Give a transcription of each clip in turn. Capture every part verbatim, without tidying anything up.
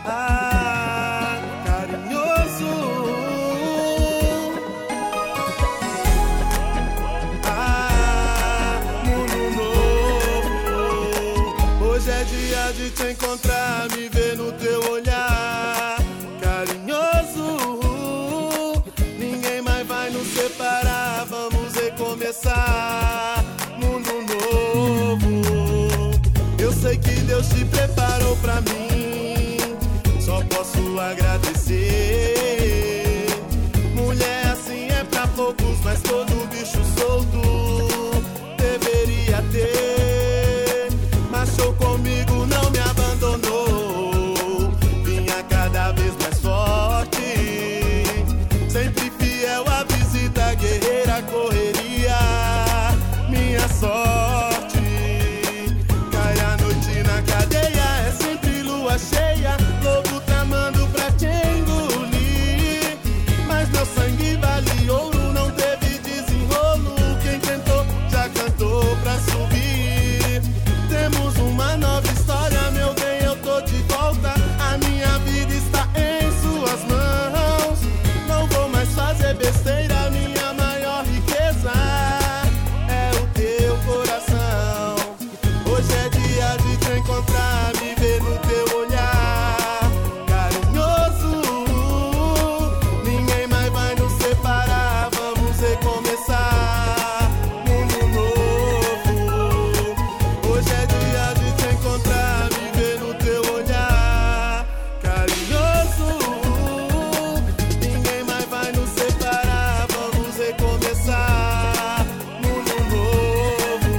Ah, carinhoso. Ah, mundo novo. Hoje é dia de te encontrar, me ver no teu olhar. Carinhoso, ninguém mais vai nos separar. Vamos recomeçar. Mundo novo. Eu sei que Deus te preparou pra mim, só posso agradecer. Mulher assim é pra poucos, mas todo bicho solto deveria ter. Marchou comigo, não me abandonou, vinha cada vez mais forte. Sempre fiel à visita, guerreira, correria, minha sorte. Cai a noite na cadeia, é sempre lua cheia, lobo tramando pra te engolir. Mas meu sangue vale ouro, não teve desenrolo. Quem tentou já cantou pra subir. Temos uma nova história, meu bem, eu tô de volta. A minha vida está em suas mãos. Não vou mais fazer besteira, minha maior riqueza é o teu coração. Hoje é dia de te encontrar, me ver no teu olhar. Carinhoso, ninguém mais vai nos separar. Vamos recomeçar. Mundo novo. Hoje é dia de te encontrar, me ver no teu olhar. Carinhoso, ninguém mais vai nos separar. Vamos recomeçar. Mundo novo.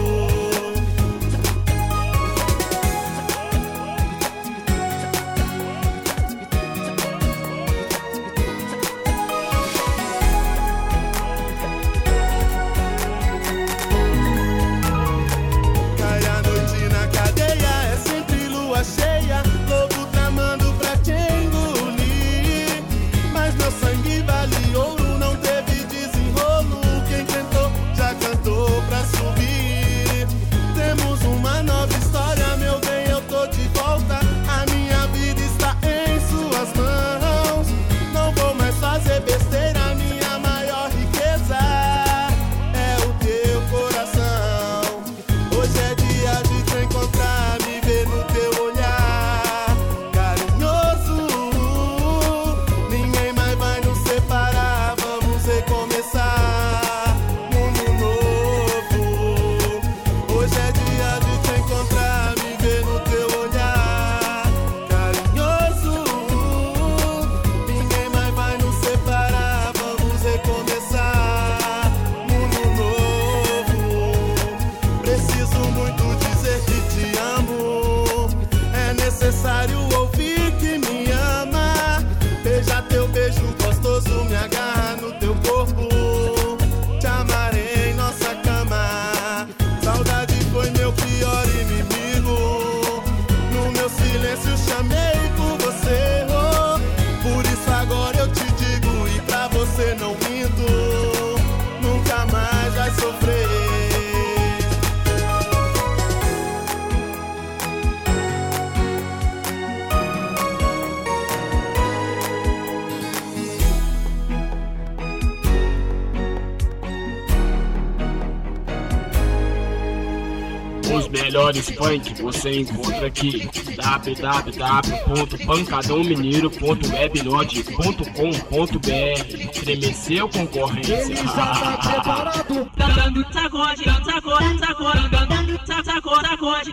Cai a noite na cadeia, é sempre lua cheia, lobo tramando pra te engolir. Mas meu sangue vale ouro, não teve desenrolo. Quem tentou já cantou pra subir. Temos uma nova história, meu bem, eu tô de volta. A minha vida está em suas mãos. Não vou mais fazer besteira, minha maior riqueza é o teu coração. Hoje é dia de te encontrar, me ver no teu olhar. Carinhoso, ninguém mais vai nos separar. Vamos recomeçar. Mundo novo. Hoje é dia de te encontrar, me ver no teu olhar. Carinhoso, ninguém mais vai nos separar. Vamos recomeçar. Mundo novo. Preciso muito dizer que te amo. É necessário ouvir que me ama. Beija teu beijo gostoso, me agarra no teu corpo. Te amarei em nossa cama. Saudade foi meu pior inimigo. No meu silêncio chamei por você. Oh, por isso agora eu te digo, e pra você não minto. Nunca mais vai sofrer. Os melhores funk você encontra aqui. w w w ponto pancadão mineiro ponto weblog ponto com ponto b r. Estremeceu, concorrência. Ele já tá preparado. Dando sacode, sacode, sacode, dando sacode, sacode.